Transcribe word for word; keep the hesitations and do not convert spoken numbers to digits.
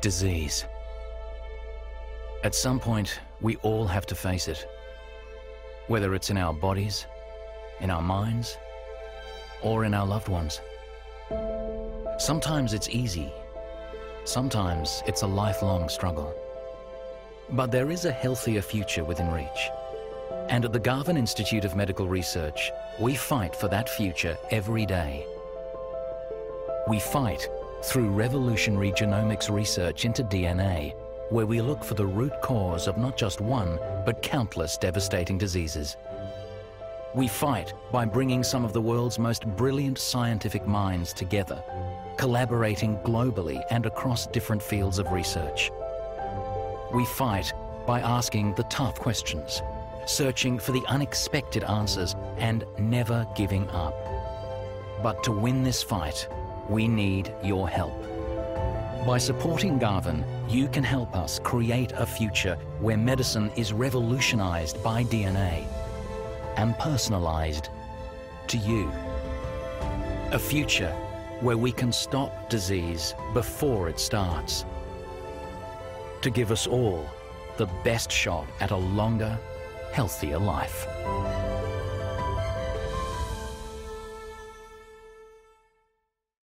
Disease. At some point, we all have to face it. Whether it's in our bodies, in our minds, or in our loved ones. Sometimes it's easy. Sometimes it's a lifelong struggle. But there is a healthier future within reach. And at the Garvan Institute of Medical Research, we fight for that future every day. We fight through revolutionary genomics research into D N A, where we look for the root cause of not just one, but countless devastating diseases. We fight by bringing some of the world's most brilliant scientific minds together, collaborating globally and across different fields of research. We fight by asking the tough questions, searching for the unexpected answers, and never giving up. But to win this fight, we need your help. By supporting Garvan, you can help us create a future where medicine is revolutionized by D N A and personalized to you. A future where we can stop disease before it starts. To give us all the best shot at a longer, healthier life.